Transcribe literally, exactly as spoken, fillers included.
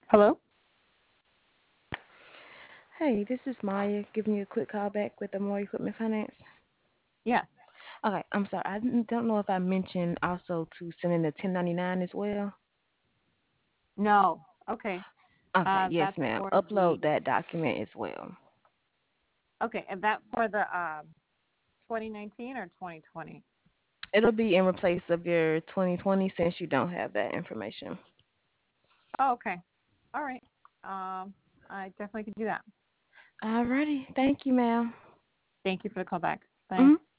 Hello? Hey, this is Maya giving you a quick call back with the More Equipment Finance. Yes. Okay, I'm sorry. I didn't- don't know if I mentioned also to send in the ten ninety-nine as well. No. Okay. Okay, Uh, yes, that's ma'am. for the Upload that document as well. okay, and that for the um twenty nineteen or twenty twenty? It'll be in replace of your twenty twenty since you don't have that information. Oh, okay. All right. Um, I definitely could do that. Alrighty. Thank you, ma'am. Thank you for the call back. Bye. Mhm.